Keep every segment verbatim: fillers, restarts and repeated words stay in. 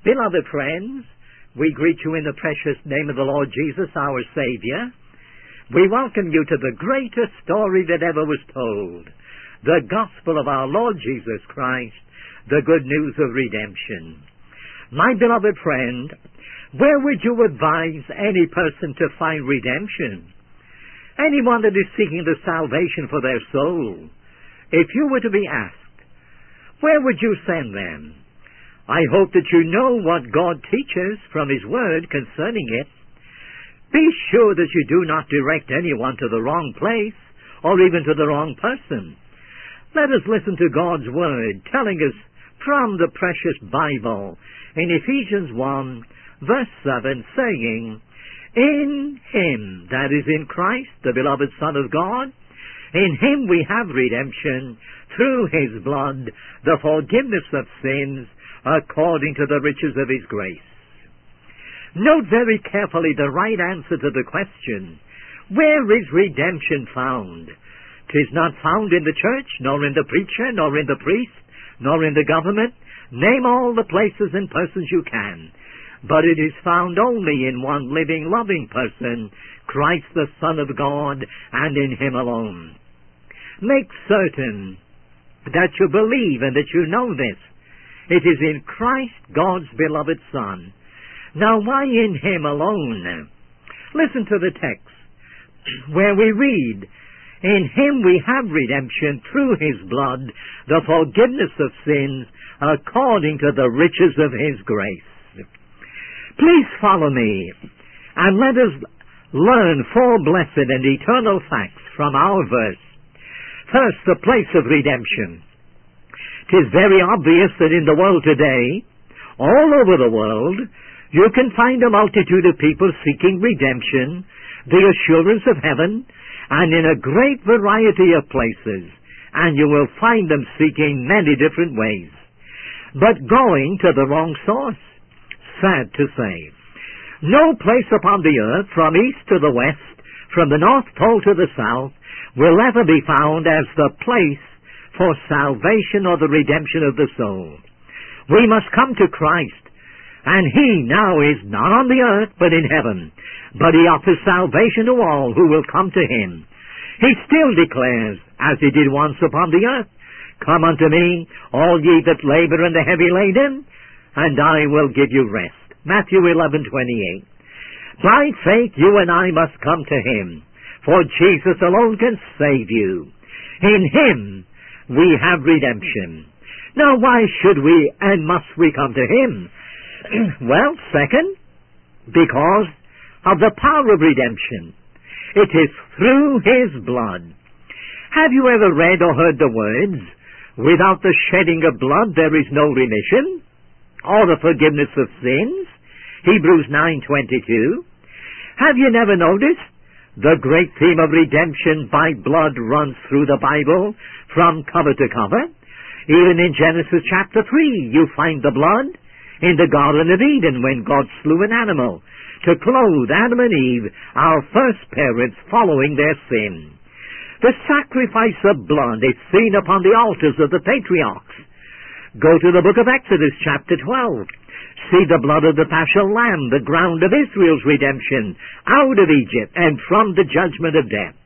Beloved friends, we greet you in the precious name of the Lord Jesus, our Savior. We welcome you to the greatest story that ever was told, the gospel of our Lord Jesus Christ, the good news of redemption. My beloved friend, where would you advise any person to find redemption? Anyone that is seeking the salvation for their soul, if you were to be asked, where would you send them? I hope that you know what God teaches from His Word concerning it. Be sure that you do not direct anyone to the wrong place or even to the wrong person. Let us listen to God's Word telling us from the precious Bible in Ephesians one, verse seven, saying, "In Him," that is in Christ, the beloved Son of God, "in Him we have redemption through His blood, the forgiveness of sins, according to the riches of His grace." Note very carefully the right answer to the question, where is redemption found? 'Tis not found in the church, nor in the preacher, nor in the priest, nor in the government. Name all the places and persons you can. But it is found only in one living, loving person, Christ the Son of God, and in Him alone. Make certain that you believe and that you know this. It is in Christ, God's beloved Son. Now, why in Him alone? Listen to the text, where we read, "In Him we have redemption through His blood, the forgiveness of sins, according to the riches of His grace." Please follow me, and let us learn four blessed and eternal facts from our verse. First, the place of redemption. It is very obvious that in the world today, all over the world, you can find a multitude of people seeking redemption, the assurance of heaven, and in a great variety of places, and you will find them seeking many different ways, but going to the wrong source. Sad to say. No place upon the earth, from east to the west, from the North Pole to the South, will ever be found as the place for salvation or the redemption of the soul. We must come to Christ, and He now is not on the earth but in heaven, but He offers salvation to all who will come to Him. He still declares, as He did once upon the earth, "Come unto me, all ye that labor and are heavy laden, and I will give you rest." Matthew eleven twenty-eight. By faith you and I must come to Him, for Jesus alone can save you. In Him we have redemption. Now, why should we and must we come to Him? Well, second, because of the power of redemption. It is through His blood. Have you ever read or heard the words, "Without the shedding of blood there is no remission," or the forgiveness of sins? Hebrews nine twenty-two. Have you never noticed the great theme of redemption by blood runs through the Bible from cover to cover? Even in Genesis chapter three, you find the blood in the Garden of Eden when God slew an animal to clothe Adam and Eve, our first parents, following their sin. The sacrifice of blood is seen upon the altars of the patriarchs. Go to the book of Exodus chapter twelve. See the blood of the paschal lamb, the ground of Israel's redemption out of Egypt and from the judgment of death.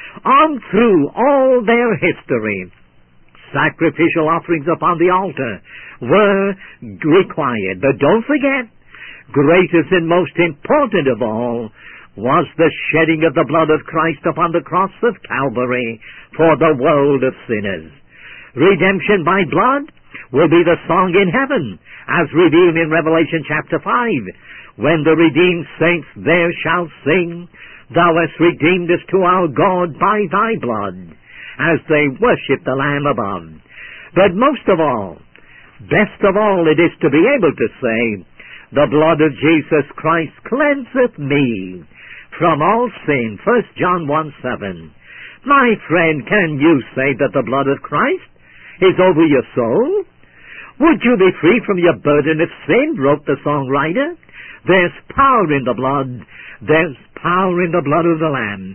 On through all their history, sacrificial offerings upon the altar were required. But don't forget, greatest and most important of all was the shedding of the blood of Christ upon the cross of Calvary for the world of sinners. Redemption by blood will be the song in heaven, as revealed in Revelation chapter five, when the redeemed saints there shall sing, "Thou hast redeemed us to our God by Thy blood," as they worship the Lamb above. But most of all, best of all, it is to be able to say, "The blood of Jesus Christ cleanseth me from all sin," First John one seven. My friend, can you say that the blood of Christ is over your soul? Would you be free from your burden of sin, wrote the songwriter? There's power in the blood. There's power in the blood of the Lamb.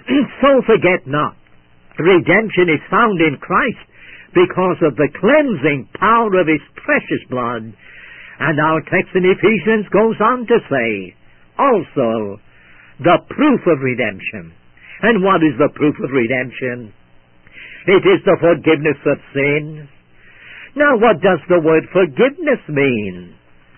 So forget not, redemption is found in Christ because of the cleansing power of His precious blood. And our text in Ephesians goes on to say, also, the proof of redemption. And what is the proof of redemption? It is the forgiveness of sins. Now, what does the word forgiveness mean?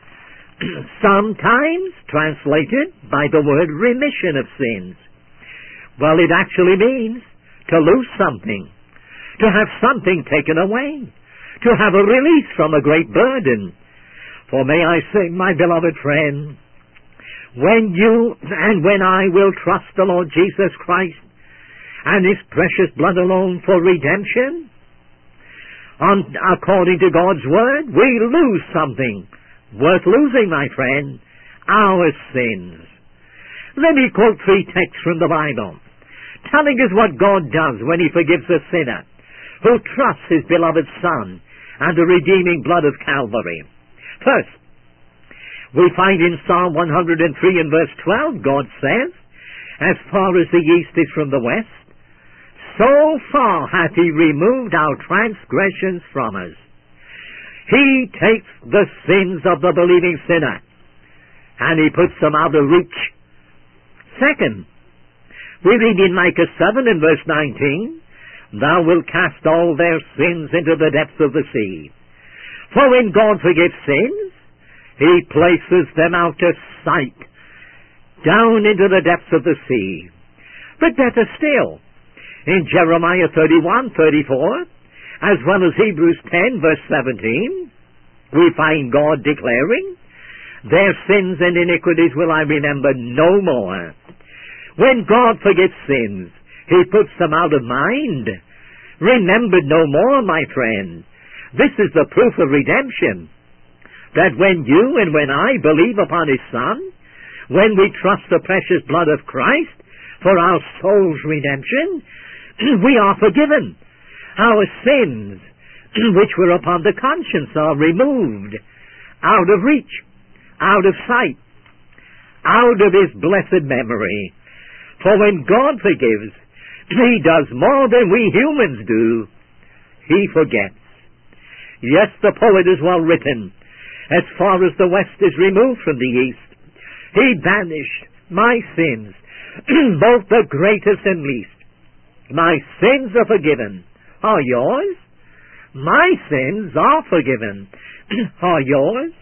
Sometimes translated by the word remission of sins. Well, it actually means to lose something, to have something taken away, to have a release from a great burden. For may I say, my beloved friend, when you and when I will trust the Lord Jesus Christ and His precious blood alone for redemption, on, according to God's Word, we lose something worth losing, my friend, our sins. Let me quote three texts from the Bible, telling us what God does when He forgives a sinner who trusts His beloved Son and the redeeming blood of Calvary. First, we find in Psalm one hundred three and verse twelve, God says, as far as the east is from the west, so far hath He removed our transgressions from us. He takes the sins of the believing sinner and He puts them out of reach. Second, we read in Micah seven and verse nineteen, Thou wilt cast all their sins into the depths of the sea. For when God forgives sins, He places them out of sight, down into the depths of the sea. But better still, in Jeremiah thirty-one, thirty-four, as well as Hebrews ten, verse seventeen, we find God declaring, Their sins and iniquities will I remember no more. When God forgets sins, He puts them out of mind. Remembered no more, my friend. This is the proof of redemption. That when you and when I believe upon His Son, when we trust the precious blood of Christ for our soul's redemption, we are forgiven. Our sins, which were upon the conscience, are removed, out of reach, out of sight, out of His blessed memory. For when God forgives, He does more than we humans do. He forgets. Yes, the poet is well written. As far as the west is removed from the east, He banished my sins, both the greatest and least. My sins are forgiven. Are yours? My sins are forgiven. Are yours?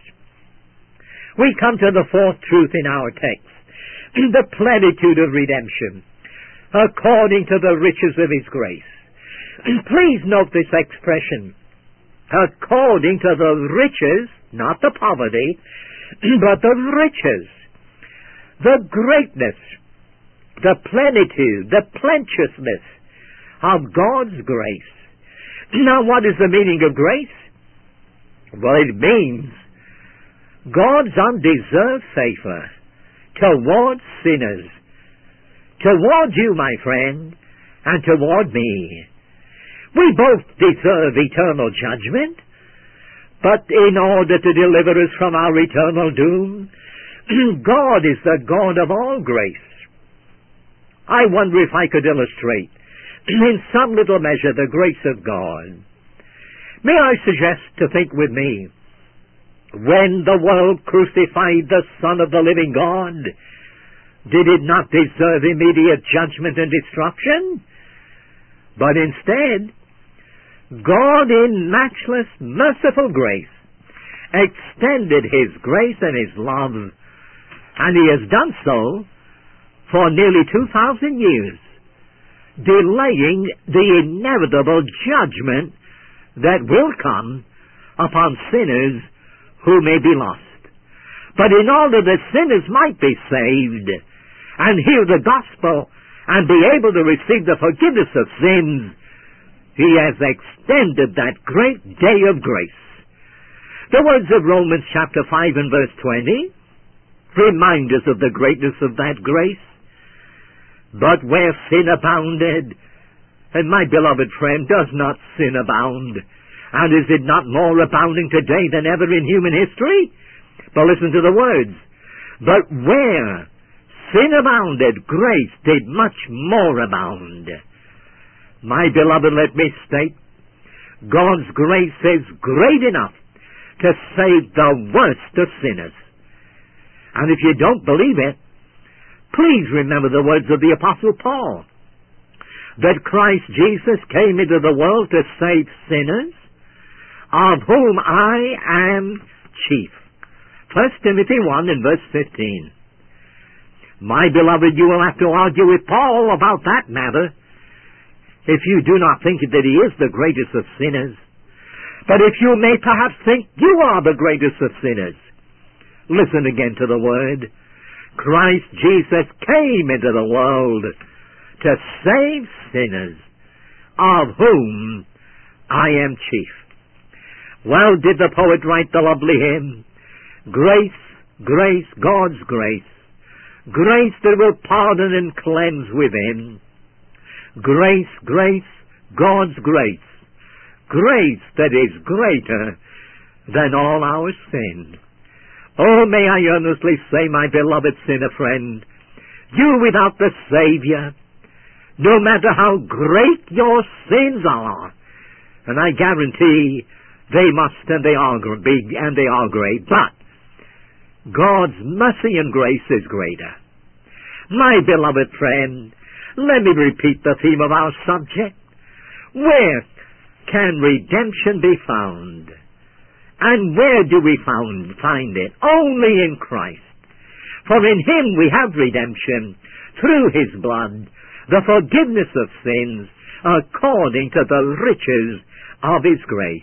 We come to the fourth truth in our text, the plenitude of redemption, according to the riches of His grace. Please note this expression, according to the riches, not the poverty, but the riches, the greatness, the plenitude, the plenteousness of God's grace. Now, what is the meaning of grace? Well, it means God's undeserved favor towards sinners, toward you, my friend, and toward me. We both deserve eternal judgment, but in order to deliver us from our eternal doom, God is the God of all grace. I wonder if I could illustrate in some little measure the grace of God. May I suggest to think with me, when the world crucified the Son of the living God, did it not deserve immediate judgment and destruction? But instead, God in matchless, merciful grace extended His grace and His love, and He has done so for nearly two thousand years, delaying the inevitable judgment that will come upon sinners who may be lost. But in order that sinners might be saved and hear the gospel and be able to receive the forgiveness of sins, He has extended that great day of grace. The words of Romans chapter five and verse twenty remind us of the greatness of that grace. But where sin abounded, and my beloved friend, does not sin abound? And is it not more abounding today than ever in human history? But listen to the words. But where sin abounded, grace did much more abound. My beloved, let me state, God's grace is great enough to save the worst of sinners. And if you don't believe it, please remember the words of the Apostle Paul, that Christ Jesus came into the world to save sinners, of whom I am chief. First Timothy one and verse fifteen. My beloved, you will have to argue with Paul about that matter if you do not think that he is the greatest of sinners. But if you may perhaps think you are the greatest of sinners, listen again to the word. Christ Jesus came into the world to save sinners, of whom I am chief. Well did the poet write the lovely hymn, Grace, grace, God's grace, grace that will pardon and cleanse within. Grace, grace, God's grace, grace that is greater than all our sin. Oh, may I earnestly say, my beloved sinner friend, you without the Savior, no matter how great your sins are, and I guarantee they must and they are big and they are great, but God's mercy and grace is greater. My beloved friend, let me repeat the theme of our subject. Where can redemption be found? And where do we found, find it? Only in Christ. For in Him we have redemption through His blood, the forgiveness of sins, according to the riches of His grace.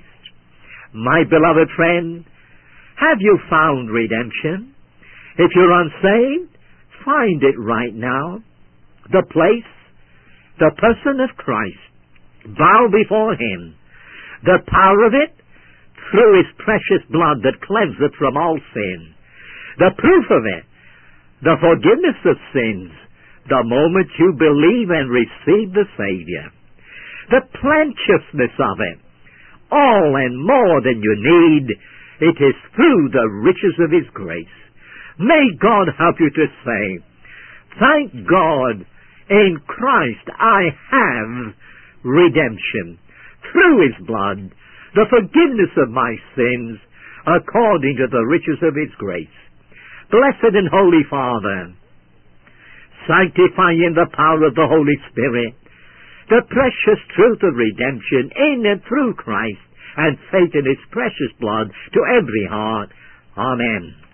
My beloved friend, have you found redemption? If you're unsaved, find it right now. The place, the person of Christ. Bow before Him. The power of it, through His precious blood that cleanseth from all sin. The proof of it, the forgiveness of sins, the moment you believe and receive the Savior. The plenteousness of it, all and more than you need, it is through the riches of His grace. May God help you to say, thank God, in Christ I have redemption, through His blood, the forgiveness of my sins, according to the riches of His grace. Blessed and Holy Father, sanctify in the power of the Holy Spirit the precious truth of redemption in and through Christ, and faith in His precious blood to every heart. Amen.